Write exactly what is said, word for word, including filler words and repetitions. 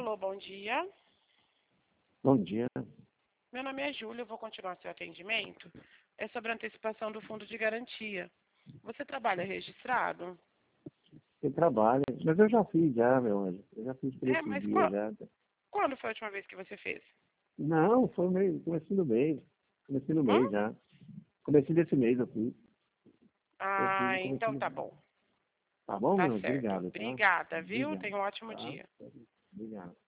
Alô, bom dia. Bom dia. Meu nome é Júlia, eu vou continuar seu atendimento. É sobre a antecipação do fundo de garantia. Você trabalha registrado? Eu trabalho, mas eu já fiz já, meu anjo. Eu já fiz por É, esses mas dias qual, já. quando foi a última vez que você fez? Não, foi meio, comecinho do mês. Comecinho do Hã? mês já. Comecinho desse mês eu fiz. Eu fiz no Ah, então comecinho do tá mês. bom. Tá bom, Tá meu anjo? certo. Obrigado, tá? Obrigada, viu? Obrigado, Tenha um ótimo tá? dia. Obrigado.